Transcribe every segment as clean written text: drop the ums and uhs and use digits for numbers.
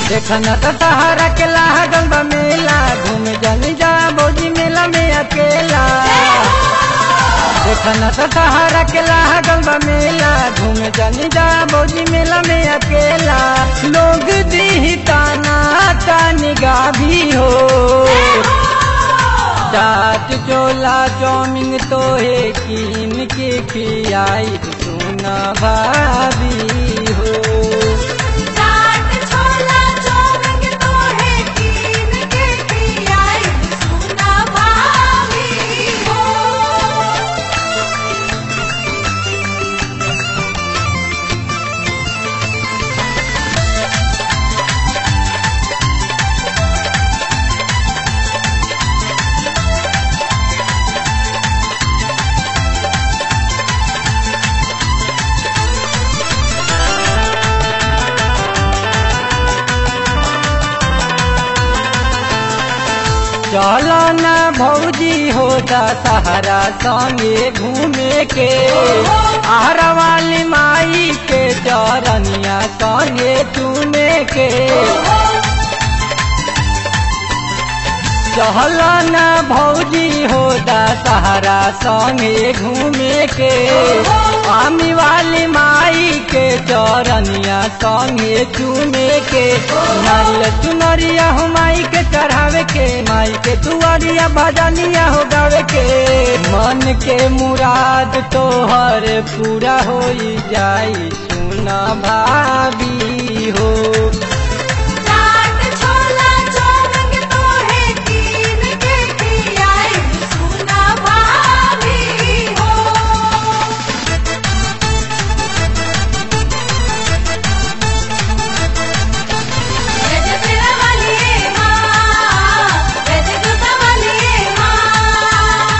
देखना तो सहारा के लागल बा मेला, घूमे जानी जा भौजी मेला में अकेला। देखना तो सहारा के लागल बा मेला, घूमे जानी जा भौजी मेला में अकेला। लोग दी ताना निगाह भी हो, चाट चोला चौमिन तो है कीन के खियाई सुना भाभी हो। चाट छोला चौमिन तो है कीन के खियाई सुना भाभी हो। चलो न भौजी हो दशहरा संगे घूमे के, आहरा वाली माई के चरनिया संगे चूमे के। चलो न भौजी हो दशहरा संगे घूमे के, आमी वाली माई के चरनिया संगे चूमे के। नारियल चुनरिया हो माई के चढ़ावे के, माई के दुआरिया भजनिया हो गावे के। मन के मुराद तोहर पूरा हो जाई सुना भाभी हो। चाट छोला चौमिन तो है कीन के खियाई सुना भाभी हो। जय जय तेरा वाली माँ, जय जय दुर्गा वाली माँ।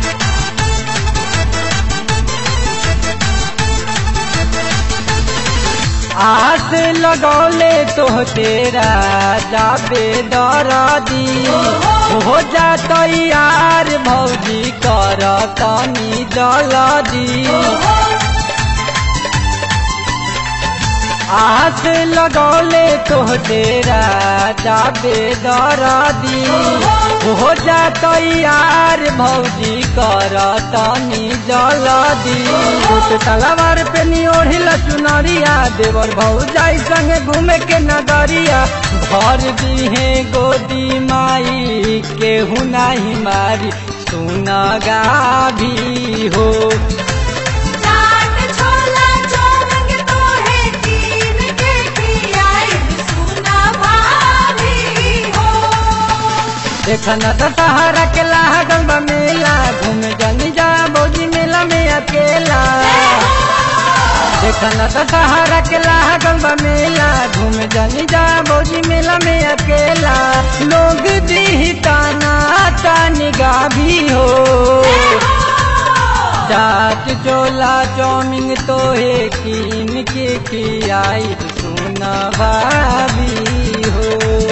आस लगौले तो तेरा जाबे दरदी, हो जा तैयार भौजी कर तनी जल्दी। आस लगौले तो तेरा जाबे दरदी, हो जा तैयार भौजी कर तनी जल्दी। भूत तलवार पे निओढ़िल चुनरिया, देवर भौजाई संगे घूमे के नगरिया। भर दीहे गोदी माई केहू नाही मारी सुना गाभी हो। चाट छोला चौमिन तो है कीन के खियाई सुना भाभी हो। देखना तो सहारा के लागल बा मेला, घूमे जानी जा भौजी मेला में अकेला। देखना तो सहारा के लागल बा मेला, घूमे जानी जा भौजी मेला में अकेला। लोग दी ताना निगाह भी हो, चाट चोला चौमिन तो है कीन के खियाई सुना भाभी हो।